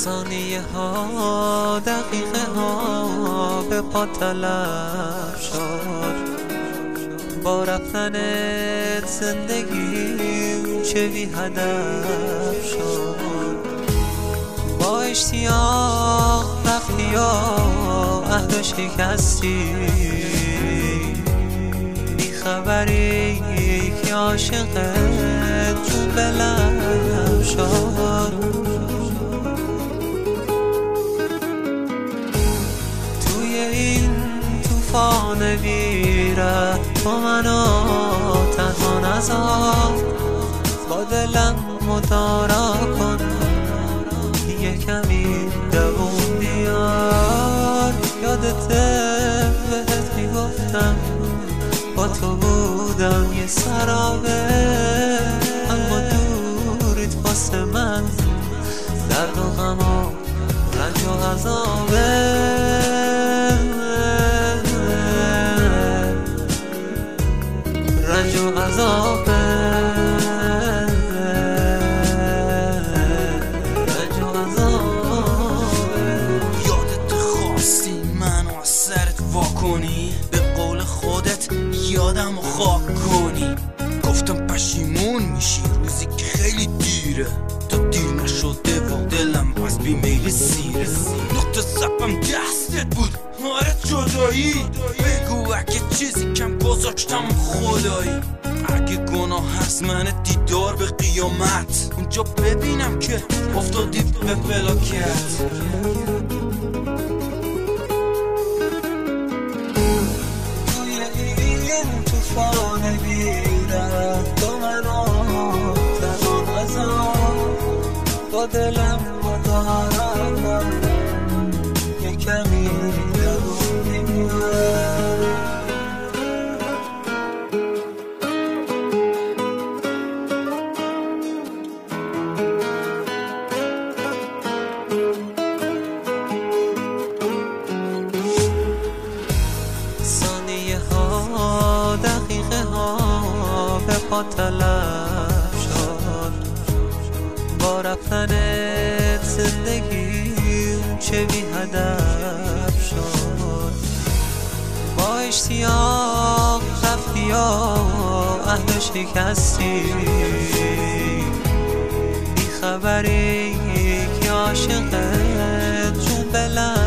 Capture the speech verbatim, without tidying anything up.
ثانیه ها دقیقه ها به پا تلف شد، با رفتنت زندگیم چه بی هدف شد. با اشتیاق رفتی و عهد شکستی، بی خبری که عاشقت جون به لب شد. توی این طوفان ویره با منو تنها نذار، با دلم مدارا کن، یه کمی دوون بیار. یادته بهت میگفتم با تو بودم یه سرابه، اما دوریت واسه من درد و غم و رنج و عذابه. رنج و عذابه. رنج و عذابه. یادت خواستی منو از سرت واکنی، به قول خودت یادم خاک کنی. گفتم پشیمون میشی روزی که خیلی دیره، تا دیر نشده و دلم از بیمیل سیره. نقطه زفم دستت بود آره جدایی، بگو اگه چیزی کم گذاشتم خدایی. اگه گناه هست من دیدار به قیامت، اونجا ببینم که افتادی به فلاکت. توی این طوفان ویره با منو تنها نذار، با دلم مدارا کن، یه کمی دوون بیار. ثانیه ها دقیقه ها به پا تلف شد، با رفتنت زندگیم چه بی هدف شد. با اشتیاق رفتی و عهد شکستی، بی خبری که عاشقت جون به لب